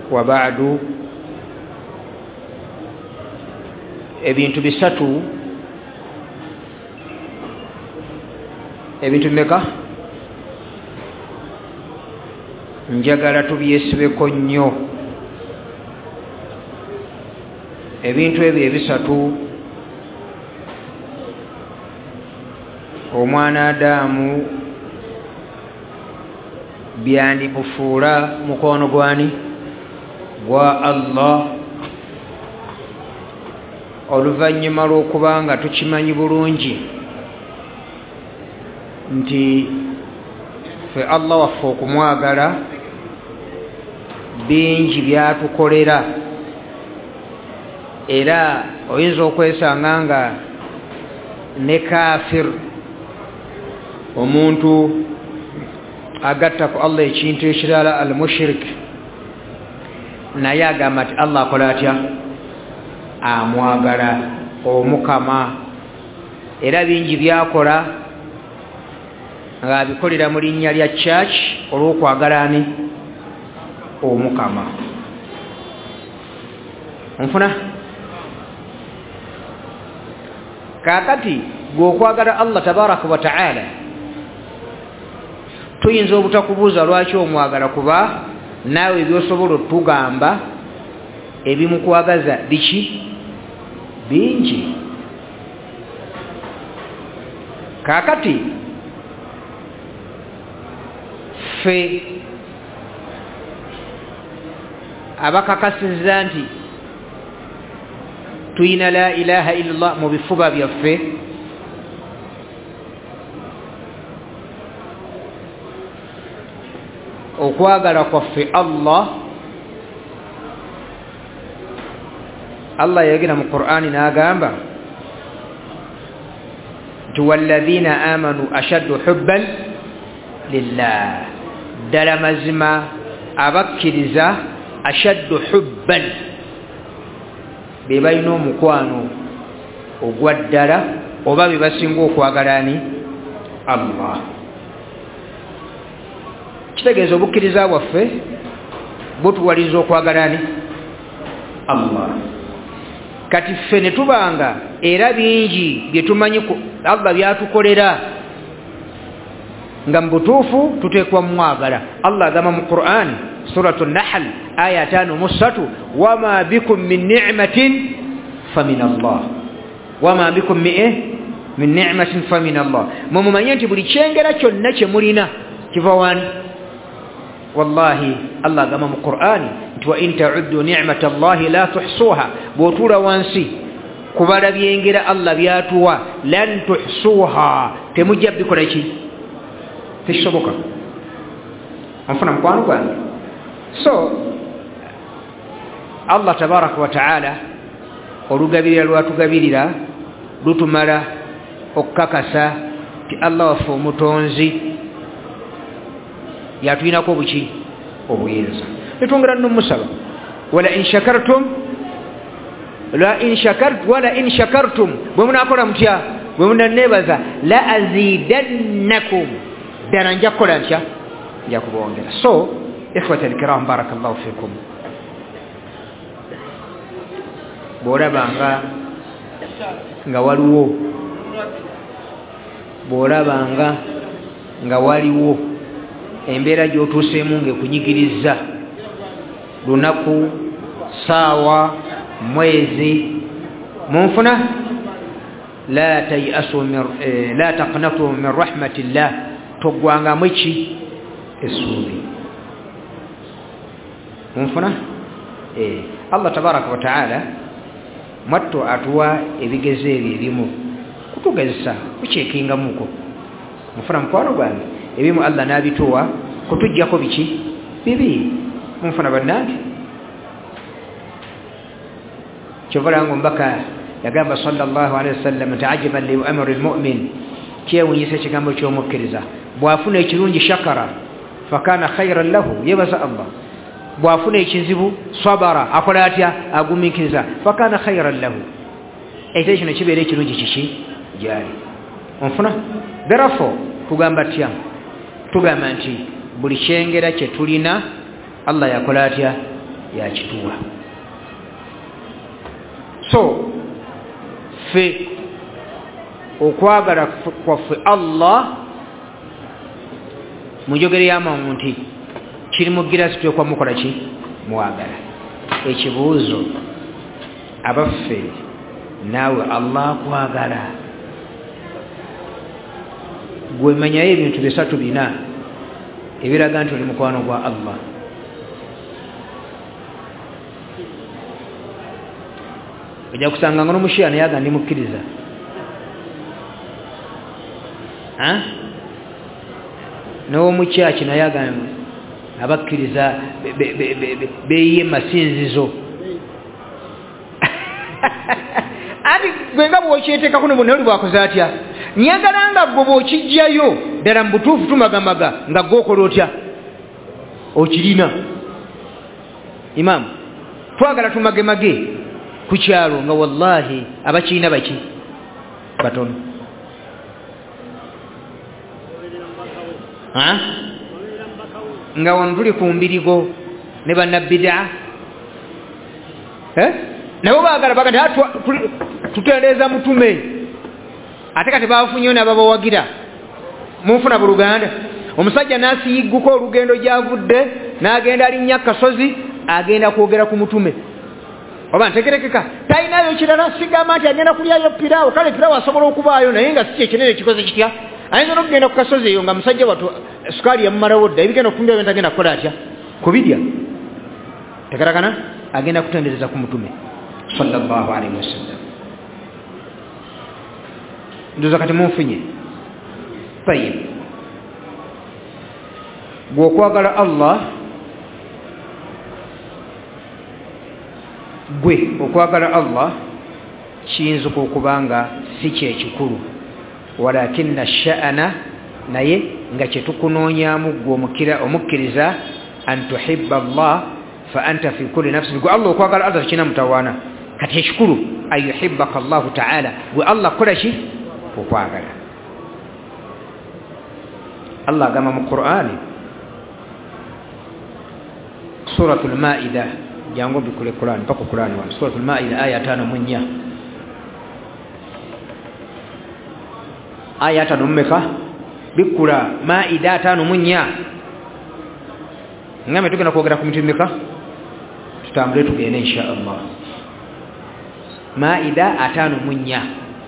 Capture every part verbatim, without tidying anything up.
wa ba'du. Ebintu bisatu ebintu meka njagala tubyesibeko nnyo. Ebintu ebyo ebisatu omwana Adamu byandibufuula mukono gwani gwa Allah oluvannyuma lw'okuba nga tukimanyi bulungi nti ffe Allah waffe okumwagala bingi byatukolera, era oyinza okwesanga nga ne kafir omuntu agatta ku Allah ekintu ekirala al mushrik naye agamba nti Allah akola atya, amwagala omukama, era bingi byakola nga abikolera mu linnya lya church olw'okwagala ani, omukama. Onfuna kakati gwokwagala Allah tabaraka wa ta'ala tuyinza obutakubuuza lwaki omwagala, kuba naawe ebyosobola otugamba ebimukwagaza biki bingi. Kakati ffe abakakasizza nti tuyina la ilaha illallah mu bifuba byaffe, okwagala kwaffe Allah Allah yagina mu Qur'ani n'agamba nti walladhina amanu ashaddu hubban lillah, ddala mazima abakkiriza ashaddu hubban be balina omukwano ogwa ddala oba be basinga okwagala ni Allah. Kitegeeza obukkiriza bwaffe butuwaliza okwagala ni Allah. Kati ffe ne tubanga era bingi bye tumanyi Allah byatukolera nga mu butuufu tuteekwa mwagala. Allah agamba mu Qur'an suratu Nahl aya tano mu ssatu, wama bikum min ni'matin famin Allah, wama bikum min ni'matin famin Allah. Mumumanye nti buli kyengera kyonna kye mulina kiva wani? Wallahi Allah agamba mu Qur'ani nti wa in ta'uddu ni'mata Allahi la tuhsuha, bw'otuula wansi kubala byengera Allah byatuwa lan tuhsuha, temujja bikola ki, tekisoboka. Anfuna mukwano gwange. So Allah tabaraka wa ta'ala olugabirira lwatugabirira lutumala okukakasa ti Allah waffe omutonzi yatuyinako obuki, obuyinza. Netwongera nno musaba wala in shakartum la in shakart wala in shakartum, bwe munakola mutya, bwe munanebaza la azidannakum, ddala nja kukola ntya, nja kubongera. So ikhwata alkiram barakallahu fikum, bw'olabanga nga waliwo bw'olabanga nga waliwo embeera gy'otuuseemu ng'ekunyigiriza lunaku, saawa, mwezi, munfuna la tayasu eh, la taqnatu min rahmatillah, togwangamu eki essuubi. Munfuna eh, Allah tabaraka wa ta'ala mwatto atuwa ebigezo ebyo ebimu kutugezesa kucekingamuko. Munfuna mukwano gwange, ebimu Allah n'abituwa kutujjako biki bibi. Munfuna bannange, kyovalango mbaka yagamba sallallahu alaihi wasallam ta'ajaban li amri almu'min, kyewunyisa ekigambo ky'omukkiriza bw'afuna ekirungi shakara fakana khayran lahu, yebaza Allah. Bw'afuna ekizibu sabara, akola atya, agumikiriza, fakana khayran lahu, ekyo kino kibeera ekirungi kiki gyali. Onfuna therefore tugamba tya, tugamba nti buli kyengera kye tulina Allah yakola atya, yakituwa. So fe okwagala kwaffe Allah munjogere y'amangu nti kiri mu girasi twekwa mukola ki mwagala. Ekibuuzo abaffe naawe Allah kwagala gwe manyayo ebintu bisatu bina ebiraga nti oli mukwano gwa Allah. Ojja kusanga nga n'omushiya naye aga ndi mukkiriza. N'omukyaki naye aga abakkiriza beeyiye masinzizo. Ati gwe nga bw'okyeteekako ne oli bwakoze atya? Nyagala nga gwe bw'okijjayo ddala mu butuufu tumagamaga nga gw'okola otya? Okirina. Imaamu, twagala tumagemage ku kyalo nga wallahi abakirina baki batono. Nga wano tuli ku mbirigo ne bannabbidaa nabo baagala baga tutendeeza mutume ate kati bafunyeyo n'ababawagira munfuna buluganda. Omusajja n'asiyigguko olugendo gy'avudde n'agenda alinnya kasozi agenda kwogera ku mutume. Oba ntegerekeka talinayo kirala sigamba nti agenda kulyayo piraawo. Kale piraawo asobola okubaayo naye nga si kyekinene kikoze kitya. Ayinza n'okugenda ku kasozi eyo nga musajja wattu sukaali yamumalawo dda ebigenda okufumbira bintu agenda kukola atya? Kubirya. Tegerakana agenda kutendereza ku mutume sallallahu alaihi wasallam. Ndoza kati munfunye. Tayyib. Gwokwagala Allah gwe okwagala Allah kiyinza okubanga si kyekikulu walakinna sha'ana naye nga kyetukunoonyaamu gwe omukira omukkiriza an tuhibba Allah fa anta fi kulli nafsin. Gwe Allah okwagala Allah kina mutawaana kati ekikulu ayuhibbaka Allah ta'ala gwe Allah kola ki okwagala. Allah agamba mu Qur'ani suratul Maida jango bikule Qur'an pako Qur'an wa suratul Maida aya tano munya aya tano mmeka bikula Maida tano munya ngame tugenda kwogera ku mitimika tutambule tugende insha Allah. Maida atano munya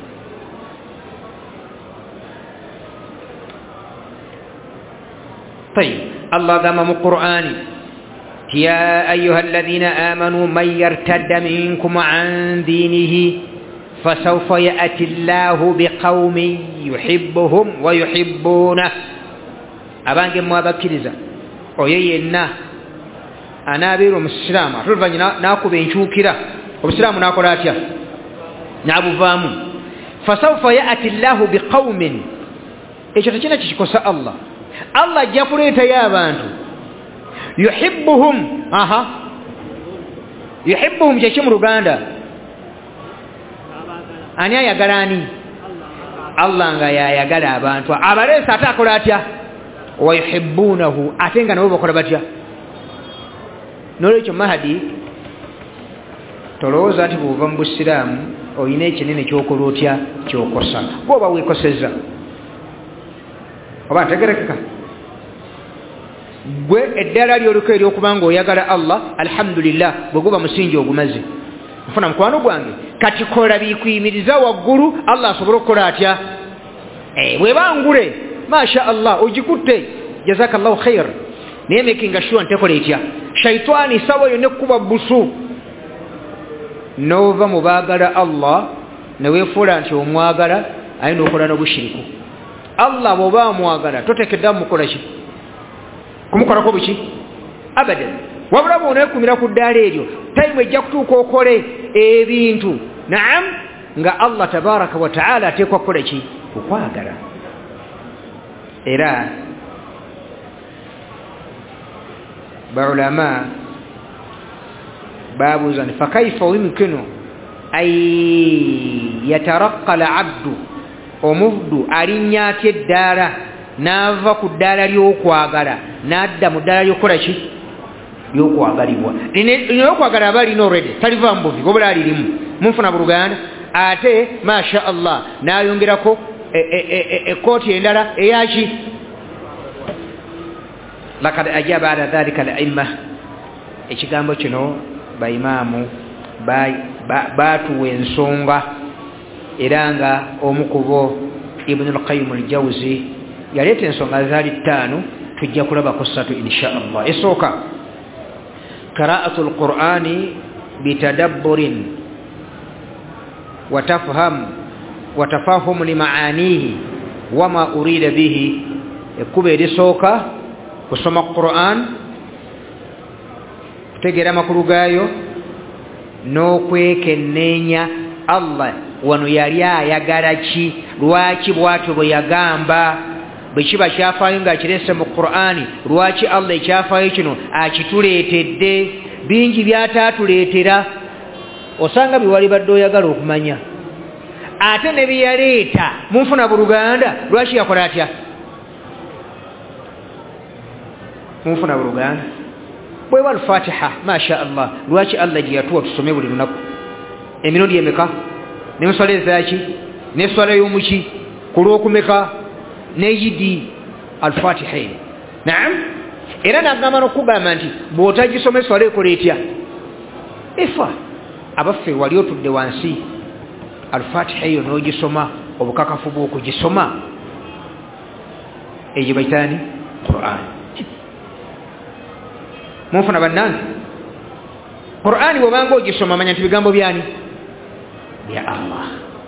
طيب الله قام من القرآن يا أيها الذين آمنوا من يرتد منكم عن دينه فسوف يأتي الله بقوم يحبهم ويحبونه. أبانك موابكرزا ويينا أنا بيرو مسلم أتلفا ناكو بينشوكرا ومسلم ناكو راتيا نعبو فامو فسوف يأتي الله بقوم إيش تجينا تشكوسا الله Allah jakuleta y'abantu yuhibbuhum aha yuhibbuhum kye mu Luganda ani ayagala ani? Allah nga yayagala abantu abaleesa ate akola atya? wa yuhibbunahu ate nga nabo bakola batya? N'olwekyo Mahdi tolowooza nti bw'ova mu Busiraamu olina ekinene ky'okola otya ky'okosa bw'oba weekosezza oba ntegerekeka gwe eddala ly'oliko ery'okubanga oyagala Allah alhamdulillah bwe guba musingi ogumaze nfuna mukwano gwange kati kola bikuyimiriza waggulu Allah asobola okukola atya? Bwebangule masha Allah ogikutte jazakallahu khair naye making sure ntekola etya? Shaitani sawa yonna ekkuba busu nova mu baagala Allah ne weefuula nti omwagala ayina okola n'obushiriku. Allah bw'oba amwagala totekedde mukola ki? Kumukolako buki? Abadan. Wabula bw'oneekumira ku ddaala eryo tayimu ejja kutuuka okole ebintu naam nga Allah tabaraka wa ta'ala ateekwa kukola ki? Okwagala. Era baulama babuuza nti fakaifa yumkinu ay yataraqqa al-abdu omuddu alinnya atya eddaala n'ava ku ddaala ly'okwagala n'adda mu ddaala ly'okukola ki? lyokwagalibwa lyokwagala aba alina already taliva mbuvi wabula alirimu munfuna buluganda ate masha Allah nayongerako ekooti endala eyaki lakad ajaba ala dhalika al-imma ekigambo kino baimaamu batuwa ensonga era nga omukubo Ibn al-Qayyim al-Jawzi yaleeta ensonga zaali ttaano tujja kulaba ku ssatu insha Allah. Esooka qira'atu al-Qur'ani bitadabburin wa tafham wa tafahum li ma'anihi wa ma urida bihi. Ekkuba erisooka kusoma Qur'an kutegeera makulu gaayo n'okwekenneenya Allah wano yali ayagala ki lwaki bwatyo bwe yagamba bwe kiba kyafaayo ng'akirese mu Qur'ani lwaki Allah ekyafaayo kino akituleetedde bingi byataatuleetera osanga biwali badde oyagala okumanya ate ne byeyaleeta munfuna buluganda lwaki yakola atya munfuna buluganda bwewa al-Fatiha masha Allah lwaki Allah gye yatuwa tusome buli lunaku emirundi emeka n'enswala ezaki n'enswala y'omuki ku lw'okumeka n'eyidi al-Fatiha naam era n'agamba n'okugamba nti bw'otagisoma eswala ekola etya efa abaffe wali otudde wansi al-Fatiha eyo n'ogisoma obukakafu bw'okugisoma eyo bayitaani Qur'an munfuna bannange Qur'ani bw'obanga ogisoma manya nti bigambo byani bya Allah.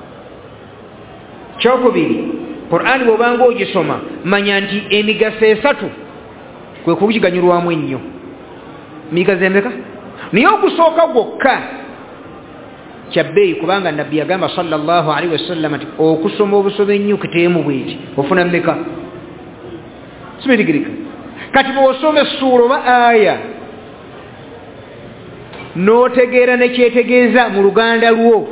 Kyokubiri Qur'ani bw'obanga ogisoma manya nti emigaso esatu kwe kubiganyulwamu ennyo migaso emeka naye ogusooka gwokka kyabbeeyi kubanga nabbi yagamba sallallahu alaihi wasallam nti okusoma obusobe ennyo kiteemu bweti ofuna mmeka sibitigirika kati bw'osoma essuula oba aya n'otegeera nekyetegeeza mu luganda lwo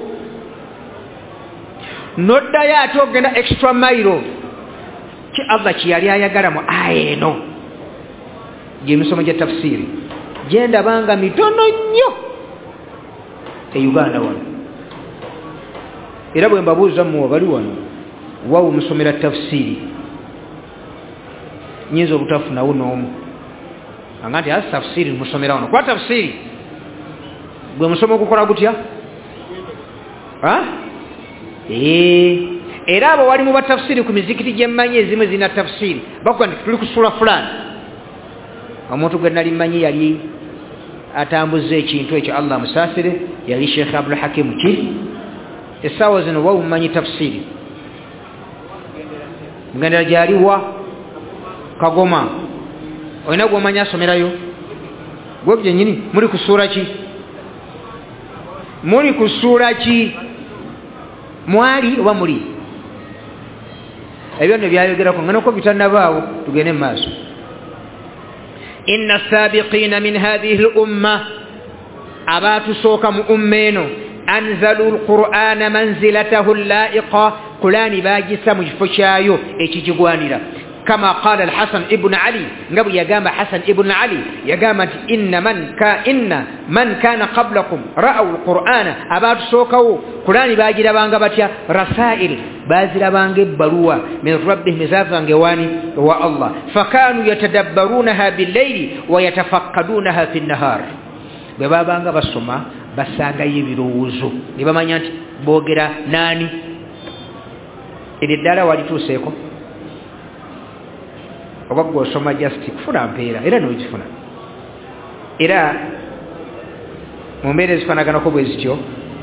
n'oddayo ate ogenda extra mile ki Allah kyeyali ayagala mu aya eno gy'emisomo gya tafsiri gyendabanga mitono nnyo e Uganda wano era bwe mbabuuza mmwe bali wano wawe musomera tafsiri nyinza obutafunawo n'omu anga nti asi tafsiri musomera wano kuba tafsiri gwe musoma okukola gutya era abo wali mu batafsiri ku mizikiti gyemmanyi ezimu zina tafsiri bakuga nti tuli ku sura fulani omuntu gwe nali mmanyi yali atambuza ekintu ekyo Allah musaasire yali Sheikh Abdul Hakim ki essaawa zino wawe mumanyi tafsiri mgendera gyaliwa Kagoma olina gw'omanyi asomerayo gwe byennyini muli ku sura ki muli ku sura ki mwali oba muli ebyo nno byayogerako ngana ko bitannabaawo tugende mu maaso inna as-sabiqina min hadhihi al-umma abatusooka mu umma eno anzalu al-qur'ana manzilatahu al-la'iqa Qur'ani baagisa mu kifo kyayo ekigigwanira كما قال الحسن ابن علي قبل يقام حسن ابن علي يقام إن من كان إن من كان قبلكم رأوا القرآن أبات سوكو قرآن باجي لبانغ باتيا رسائل باجي لبانغ بروا من ربه مزافا جواني هو الله فكانوا يتدبرونها بالليل ويتفقدونها في النهار ببابانغ بسما بسانغ يبيروزو نبما نيانت بوغرا ناني إذا الدارة والدتو سيكو obagwa osoma just kufuna mpeera era n'ogifuna era mu mbeera ezifaanaganako bwe zityo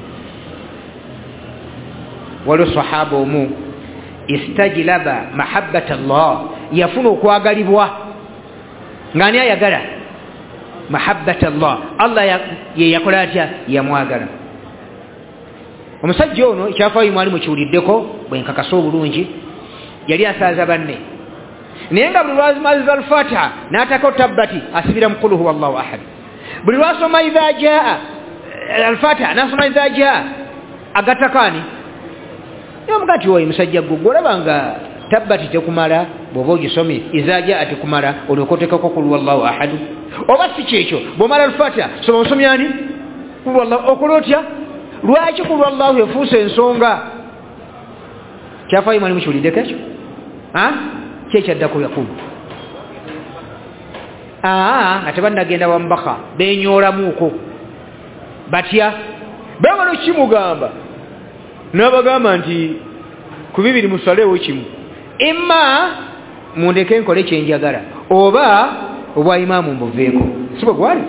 waliwo sahaba omu istajlaba mahabbata Allah yafuna okwagalibwa ng'ani ayagala mahabbata Allah Allah ye yakola atya yamwagala omusajja ono ekyafaayo mwali mukiwuliddeko bwe nkakasa obulungi yali asaaza banne naye nga buli lwazimaziza al-Fatiha n'atako tabbati asibira mukulu huwa Allahu ahad buli lwasoma idha jaa al-Fatiha n'asoma idha jaa agatakani yomugati woyi musajja gugwo olabanga tabbati tekumala bw'oba ogisomye idha jaa tekumala olyokotekako kulu Allahu ahad oba si kyekyo bw'omala al-Fatiha soma osomya ani qul wallahu okola otya lwaki qul wallahu efuuse ensonga kyafaayo mwalimu kiwuliddeko ekyo kyekyaddaku yakulu nga tebannagenda wambaka benyoolamuuko batya bamala okimugamba n'abagamba nti ku bibiri musaleewo kimu imma mundeke nkole kyenjagala oba obwa imaamu mbuveeko si bwe gwali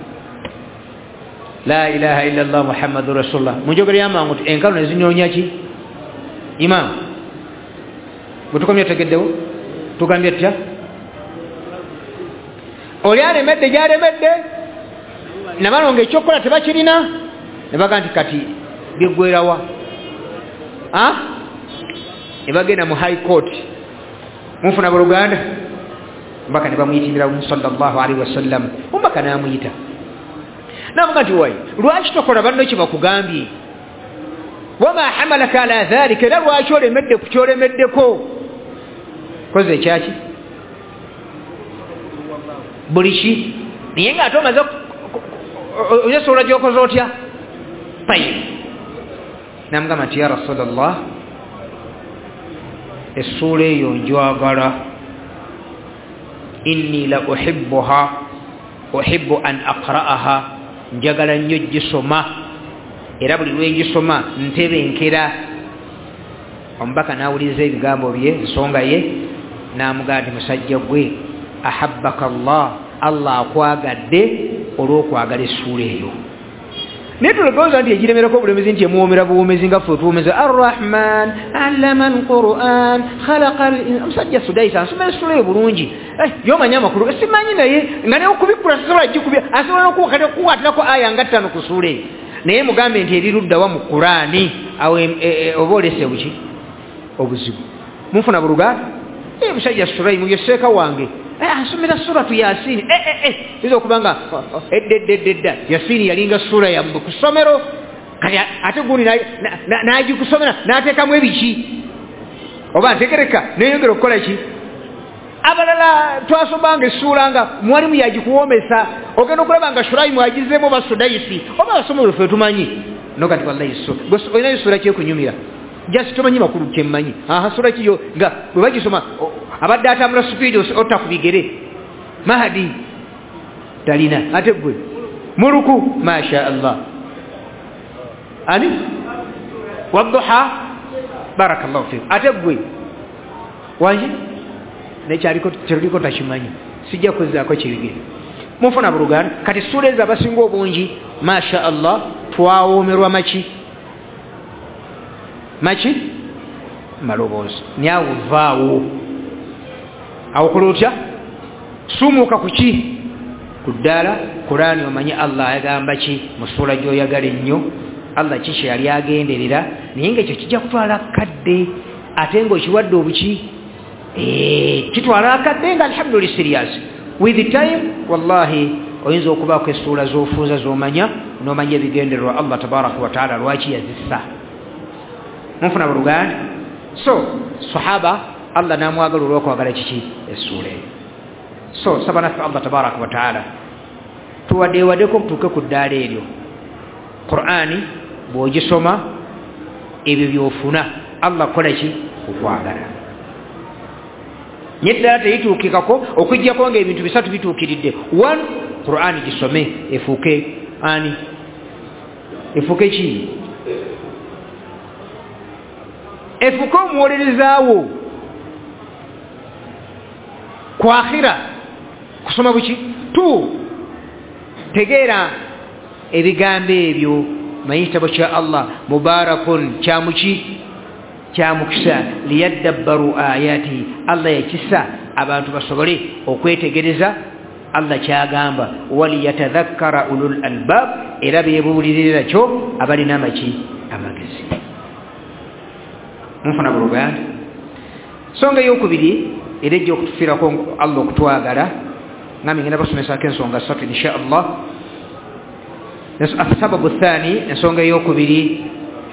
la ilaha illa allah muhammadu rasulullah munjogere yamangu ti enkalo nezinyoonya ki imaamu bwe tukomye tegeddewo tugambye tutya oli alemedde gyalemedde nabalonga ekyokukola tebakirina ne baga nti kati biggwerawa ne bagenda mu high court mufuna buluganda mbaka ne bamuyitindira sallallahu alaihi wasallam mbaka namuyita namuga nti wayi lwaki tokola banno kye bakugambye wama hamalaka ala dhalika era lwaki olemedde ku kyolemeddeko koze ekyaki buli ki naye nga ate omaze oyesobola gyokoze otya tayib namugamba nti ya rasulallah essuula eyo njwagala inni la uhibbuha uhibbu an aqra'aha njagala nnyo gisoma era buli lwengisoma ntebenkera omubaka nawuliriza ebigambo bye ensonga ye namugamba nti musajja gwe ahabbaka allah allah akwagadde olw'okwagala essuula eyo naye tulogooza nti egiremerako obulomezi nti emuwoomera buwoomezi nga ffe tuwoomeza arrahman allama alquran khalaqa omusajja sudaisa nsomera essuula eyo bulungi yomanya amakulu simanyi naye nga naye okubikula sisobola gikubya asobola okuwatirako aya nga ttano ku ssuula eyo naye mugambe nti eriruddawa mu qurani awo oba olese buki obuzibu munfuna buluganda musajja sulaimu yeseeka wange asomera suratu yasini iza okubanga eddedededda yasini yalinga sura yambe ku ssomero kati ate gundi nagikusomera n'ateekamu ebiki oba ntegereka neyongera okukola ki abalala twasomanga essuula nga mwalimu yagikuwoomesa ogenda okulaba nga sulaimu agizeemu oba sudaisi oba abasomero ffe tumanyi nokati wallahi olinayo ssuula kyekunyumira jasi tomanyi makulu kyemmanyi aha sura kiyo nga bwe bagisoma abadde atambula supiidi otta ku bigere mahadi talina ate gwe muruku masha allah ani wadduha barakallahu fik ate gwe wangi nekyaliko takimanyi sijja kuzaako kibigere munfuna buluganda kati sura ezo abasinga obungi masha allah twawoomerwa maki maki maloboozi nyawuvaawo awokola otya sumuuka ku ki ku ddaala kurani omanye allah ayagamba ki mu ssuula gy'oyagala ennyo allah ki kye yali agenderera naye ngaekyo kijja kutwala akadde ate ngaokiwadde obuki kitwala akadde nga alhamdulillah serious with the time wallahi oyinza okubaako essuula z'ofuuza z'omanya n'omanya ebigendererwa allah tabaraka wataala lwaki yazissa munfuna buluganda so sahaba allah namwagala olw'okwagala kiki essuula eyo so saba naffe allah tabaraka wataala tuwaddeewaddeko tutuuke ku ddaala eryo qur'ani bw'ogisoma ebyo by'ofuna allah kukola ki okwagala nye ddala teyituukikako okujjako ngaebintu bisatu bituukiridde one qur'ani gisome efuuke ani efuuke ki efuuke omuwolerezaawo ku akhira kusoma buki tu tegeera ebigambo ebyo manyi kitabo kya allah mubarakun kyamuki kyamukisa liyaddabbaru ayati allah yakisa abantu basobole okwetegereza allah kyagamba waliyatadhakkara ulul albab era beebuulirira kyo abalina amaki amagezi munfuna buluganda songa eyokubiri era ejja okutufiirako allah okutwagala ngambe ngenda basomesako ensonga ssatu insha allah asababu thani ensonga eyokubiri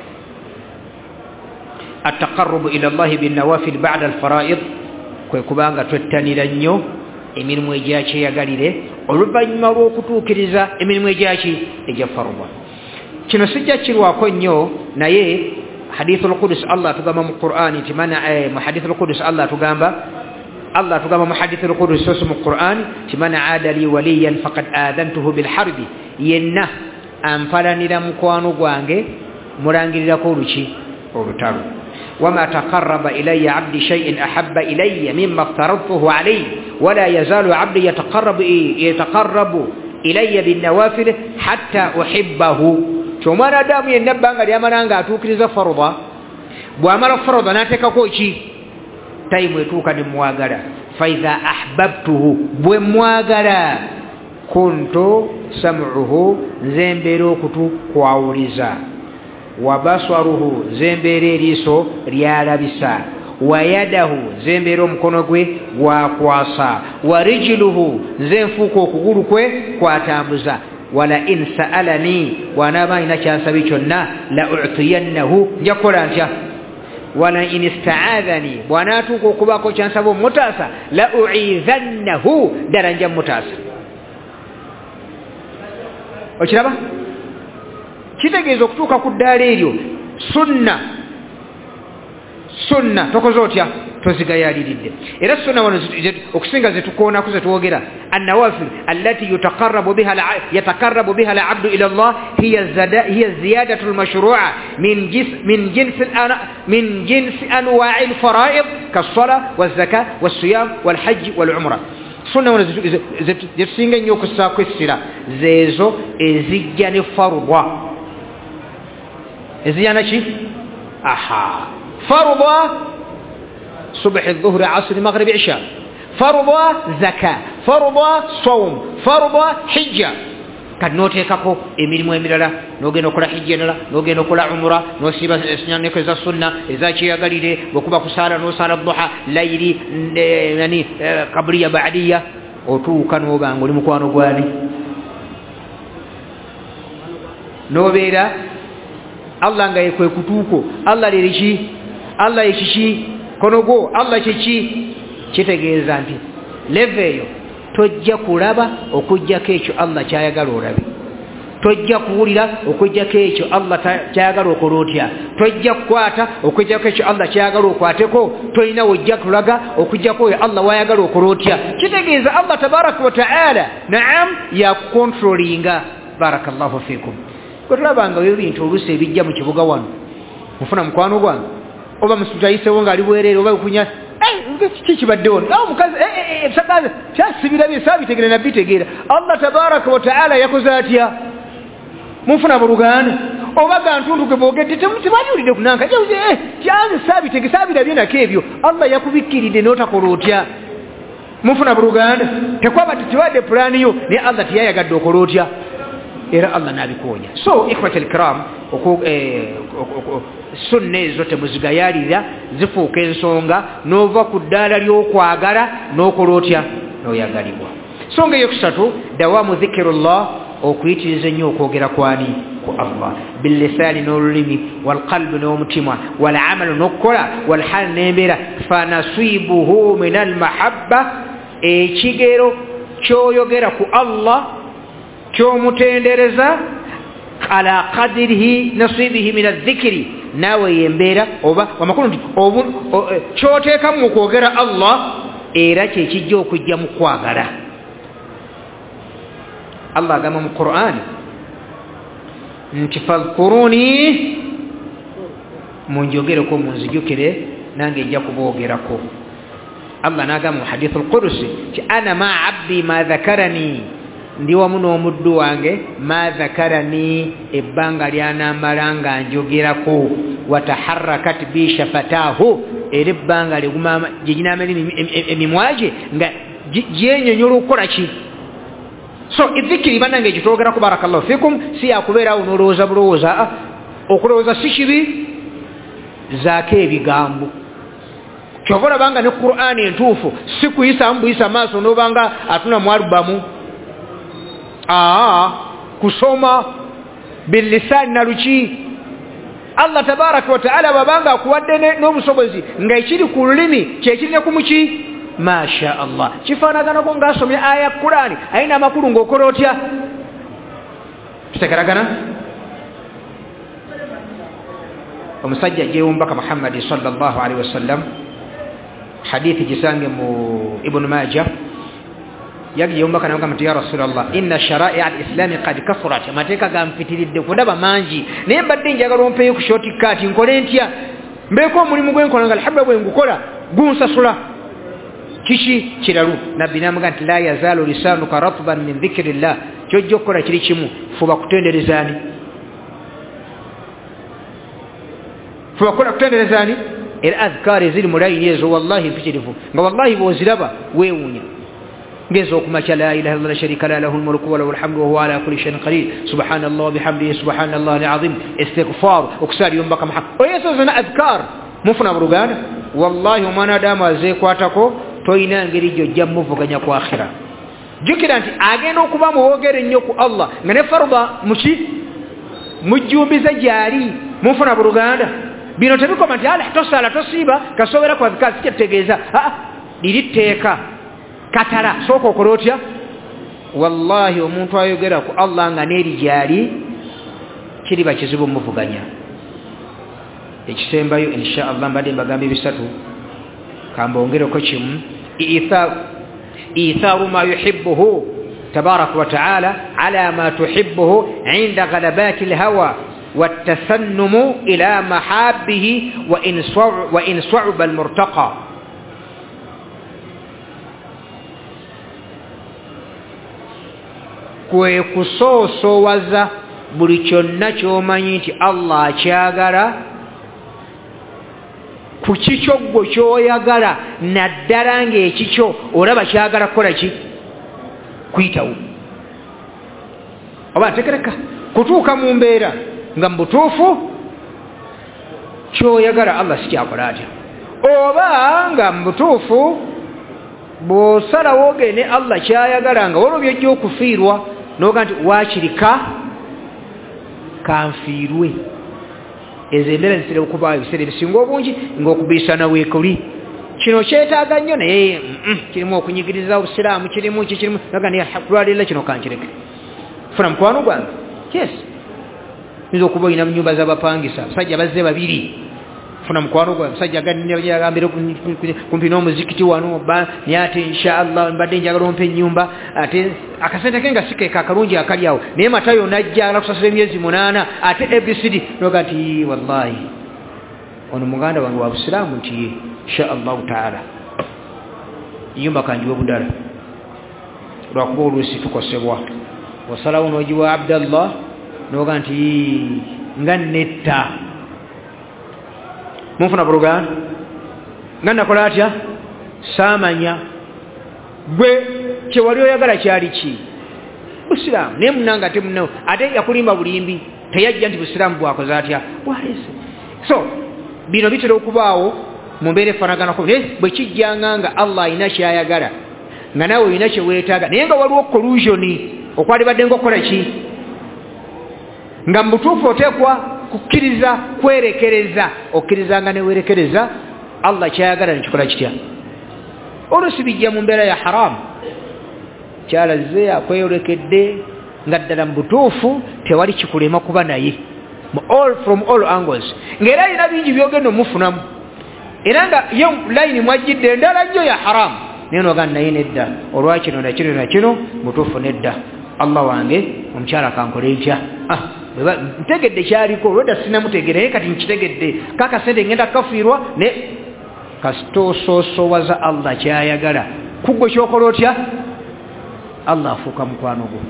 ataqarrubu ila llahi binnawafil ba'da alfara'id kwe kubanga twettanira nnyo emirimu egyakyeyagalire oluvannyuma lw'okutuukiriza emirimu egyaki egya farwa. Kino sijja kirwako nnyo naye hadithul qudus Allah tugamba mu Qur'ani timana eh, mu hadithul qudus Allah tugamba Allah tugamba mu hadithul qudus mu Qur'ani timana adali waliyan faqad adantuhu bil harbi yenna ampalanira mukwano gwange mulangirirako oluki olutalo. وما تقرب إلي عبدي شيء أحب إلي مما افترضته عليه ولا يزال عبدي يتقرب يتقرب إلي بالنوافل حتى أحبه. ثم أنا دام ينبأ أن يمنع توكرز فرضا وأمر فرضا ناتك كوشي تايم يتوكا نمواغرا فإذا أحببته بمواغرا كنت سمعه زنبرو كتو كواوريزا وبصره زنبري ريسو ريالا بسا ويده زنبرو مكونو gwe gwakwasa ورجله زنفuko okugulu kwe kwatambuza wala in sa'alani wanaba ina kyansabi kyonna la u'tiyannahu njakola ntya wala in ista'adhani bwanatuuka okubako kyansaba omutaasa la u'idhannahu ddala nja mutaasa. Okiraba kitegeeza okutuuka ku ddaala eryo sunna sunna tokoze otya tozigayaliridde. Era sunna wano okusinga zetukoonako zetwogera annawafil allati yataqarrabu biha yataqarrabu biha al-abdu ila Allah hiya hiya ziyadatu al-mashru'a min jins min jins min jins anwa'i al-fara'id kas-salah waz-zakah was-siyam wal-hajj wal-umrah. Sunna wano zetusinga nnyo okussaako essira zeezo ezijja ne farwa ezijja naki aha farwa صبح الظهر عصر مغرب عشاء فرض زكاة فرض صوم فرض حجة kad noteekako emirimu emirala nogenda okola hijja endala nogenda okola umura nosiba esinyaneko eza sunna ezakyeyagalire bwekuba kusaala nosaala duha layiri yani kabliya baadiya otuuka nobanga oli mukwano gwani nobeera Allah nga yekwe kutuuko Allah leriki Allah yekiki konogo Allah kiki kitegeeza nti leveyo tojja kulaba okujjako ekyo Allah kyayagala olabe tojja kuwulira okujjako ekyo Allah kyayagala okola otya tojja kukwata okujjako ekyo Allah kyayagala okwateko tolina wojja tulaga okujjako oyo Allah wayagala okola otya kitegeeza Allah tabaraka wa ta'ala naam ya controllinga. Barakallahu fikum. Kutulabanga ebintu olusi ebijja mu kibuga wano mufuna mukwano gwange oba musutayisewo nga ali bwerere oba kunya eh kikibadde ono awo mukazi eh eh sakaza kyasibira bye sabitegera nabbi tegeera Allah tabaraka wa ta'ala yakoze atya mufuna buluganda oba gantunduke bogedde temutibanyulide kunanka eh kyanze sabitege sabira bye nakebyo Allah yakubikiride notakola otya mufuna buluganda tekwaba titiwadde plani yo ne Allah tiyayagadde okola otya era Allah nabikonya. So ikhwatul kiram oku eh sunne zote muzigayalira zifuuka ensonga nova ku ddala ly'okwagala n'okola otya n'oyagalibwa. Songa eyokusatu dawamu dhikirullah okuyitiriza ennyo okwogera kwani ku Allah billisani n'olulimi walqalbi n'omutima walamalu n'okukola walhal n'embeera fanasibuhu min almahabba ekigero kyoyogera ku Allah kyomutendereza ala qadrihi nasibihi min adh-dhikri nawe yembeera oba wamakulu nti kyoteeka mu kwogera Allah era kyekijja okujja mu kwagala. Allah agamba mu Qur'ani nti fadhkuruni munjogereko munzijukire nange nja kuboogerako. Allah n'agamba mu hadithul qudusi ti ana ma abdi ma dhakarani ndi wamu n'omuddu wange ma dhakarani ebbanga lyanambala nga njogerako wataharrakat bi shafatahu era ebbanga gyeginaamala emimwaje nga gyenyonyola okukola ki. So edhikiri bannange egitwogerako barakallahu fikum si yakubeerawo n'olowooza bulowooza okulowooza si kibi zaako ebigambo kyova olabanga ne Qur'ani entuufu si kuyisamu buyisa maaso n'obanga atuna mu alubamu aa kusoma bilisani na luki. Allah tabaraka wa ta'ala babanga akuwadde n'obusobozi nga ekiri ku lulimi kyekiri ne ku muki masha Allah kifaanagana ko ng'asomye aya ya Qur'ani ayina amakulu ng'okola otya tutegeragana omusajja jeewumbaka Muhammad sallallahu alaihi wasallam hadithi gisange mu Ibn Majah yagiyewombaka nawe gamati ya Rasulullah inna shara'i al-islam qad kasurat mateeka gampitiridde kundaba mangi naye mbadde njagala ompeeyo ku shortcut nkole ntya mbeeko omulimu gwenkola nga alhamdulillah bwe ngukola gunsasula kishi kiralu nabbi namuga nti la yazalu lisanuka ratban min dhikrillah kyojja okukola kiri kimu fuba kutenderezani fuba kukola kutenderezani era adhkari ziri mulayini ezo wallahi mpitirivu nga wallahi bwoziraba weewuunya ngezo okumacha la ilaha illallah sharika la lahu almulku wa lahu alhamdu wa huwa ala kulli shay'in qadir subhanallah wa bihamdihi subhanallahi alazim istighfar okusali yombaka Muhammad oyeso zana adhkar mufuna burugana wallahi mwanadamu azekwatako toyina ngeri jojja muvuganya ku akhira jukira nti agenda okuba muwogere nnyo ku Allah nga ne farba muki mujjumbiza jali mufuna buruganda bino tebikoma nti ala tosala tosiba kasobera kwa zikazi kitegeeza ah liriteeka katala soko okolotya wallahi omuntu ayogera ku Allah nga neri jali kiriba kizibu muvuganya ekisembayo insha Allah mbadde mbagambe bisatu kambongereko kimu إيثار إيثار ما يحبه تبارك وتعالى على ما تحبه عند غلبات الهوى والتسنم إلى محابه وإن صعب, وإن صعب المرتقى kwe kusoosowaza buli kyonna ky'omanyi nti Allah akyagala ku kikyo gwo kyoyagala naddala ng'ekikyo olaba kyagala kukola ki kuyitawo oba ntegereka kutuuka mu mbeera nga mubutuufu kyoyagala Allah sikyakola atya oba nga mubutuufu bw'osalawo ogende Allah kyayagala nga waliwo byojja okufiirwa noga nti waakirika kanfiirwe ezo embeera zitera okubaawo ebiseera ebisinga obungi ng'okubiisana weekuli kino kyetaaga nnyo naye kirimu okunyigiriza obusiraamu kirimu kikirimu naga naye kulwalirira kino kankireke funa mukwano gwange yes nza okuba olina mu nnyumba z'abapangisa abasajja bazze babiri funa mukwano gwange musajja agambire kumpi n'omuzikiti wano naye ate inshaallah mbadde njagala ompa ennyumba ate akasente ke nga sikeeka akalungi akali awo naye matayo najja ala kusasula emyezi munaana ate A B C D noga nti wallahi ono muganda wange wa busiraamu nti ye inshaallahu taala ennyumba kanjiwa budala lwakuba oluusi tukosebwa osalawo n'ogiwa Abdallah noga nti nga netta munfuna buluganda nga nakola atya saamanya gwe kyewali oyagala kyali ki busiraamu naye munanga ate munnawo ate yakulimba bulimbi teyajja nti busiraamu bwakoze atya bwalese so bino bitera okubaawo mu mbeera efaanaganako naye bwe kijjanga nga Allah alina kyayagala nga naawe olina kyeweetaaga naye nga waliwo collusioni okwalibadde ngaokukola ki nga mu butuufu oteekwa kukkiriza kwerekereza okkirizanga newerekereza Allah kyayagala nekikola kitya oluusi bijja mu mbeera ya haramu kyalaze akweyolekedde nga ddala mu butuufu tewali kikulema kuba naye all from all angles ng'era alina bingi byogenda omufunamu era nga ye layini mwajjidde endala nnyo ya haramu naye noogana naye nedda olwakino nakino nakino mutuufu nedda Allah wange omukyala kankole ntya ah ntegedde kyaliko olwedda sinamutegere naye kati nkitegedde kakasente ngenda kafiirwa ne kasitosoosowaza Allah kyayagala kugwe kyokola otya Allah afuuka mukwano gwo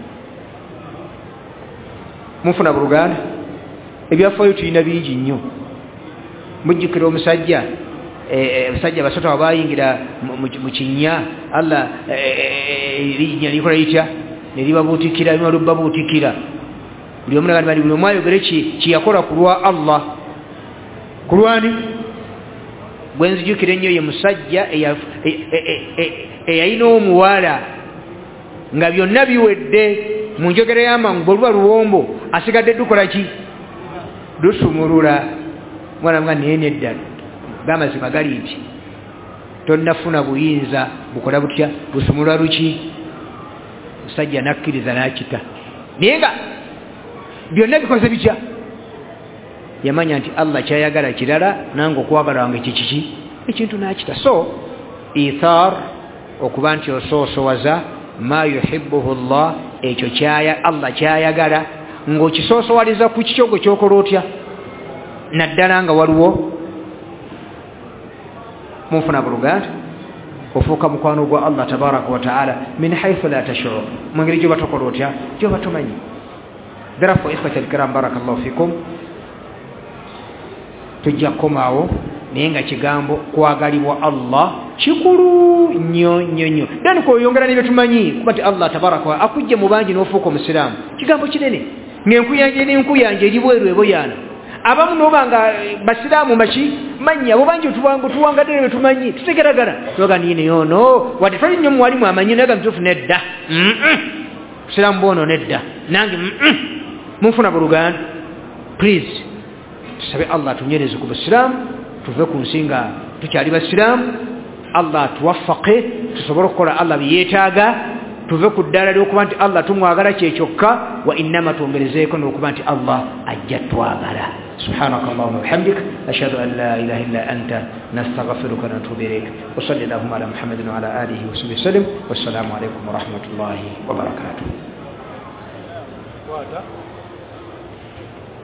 munfuna buluganda ebyafaayo tulina bingi nnyo mujjukira omusajja abasajja basatu abayingira mu kinnya Allah erinnya likola litya ne libabuutikira liba lubabuutikira buli omu nagati buli omu ayogere kiyakola ku lwa Allah ku lwani bwe nzijukira ennyo ye musajja eyalina omuwala nga byonna biwedde mu njogera y'amangu bwe luba luwombo asigadde dukola ki lusumulula mwana nga naye nedda gamazima gali nti tonnafuna buyinza bukola butya busumulwa luki musajja nakkiriza n'akita naye nga byonna bikoze bitya yamanya nti Allah kyayagala kirala nange okwagala wange kikiki ekintu n'akita so ithar okuba nti osoosowaza ma yuhibbuhu Allah ekyo kyaya Allah kyayagala ng'okisoosowaliza ku kikyogo kyokola otya naddala nga waliwo munfuna buluganda ofuuka mukwano gwa Allah tabaraka wa taala min haythu la tash'ur mu ngeri gyoba tokola otya gyoba tomanyi therefore ikhwati alkiram barakallahu fikum tujja kukomaawo naye nga kigambo kwagalibwa Allah kikulu nnyo nnyo nnyo dani kweyongera nebyo tumanyi kuba ti Allah tabaraka wa akujja mu bangi n'ofuuka omusiraamu kigambo kinene ng'enkuyanje n'enkuyanje eri bweru eboyaana abamu n'obanga basiraamu maki manya abo bangi tuwangu tuwangadde nebyo tumanyi tutegeragana toga niine yono wadde toli nnyo muwalimu amanyi naga mituufu nedda busiraamu bwono nedda nange munfuna buluganda please tusabe Allah tunyereze ku busiraamu tuve ku nsi nga tukyali basiraamu Allah tuwaffaqe tusobole okukola Allah byeyeetaaga tuve ku ddala ly'okuba nti Allah tumwagala kyekyokka wa innama twongerezeeko n'okuba nti Allah ajja twagala سبحانك اللهم وبحمدك أشهد أن لا إله إلا أنت نستغفرك ونتوب إليك وصلى اللهم على محمد وعلى آله وصحبه وسلم والسلام عليكم ورحمة الله وبركاته.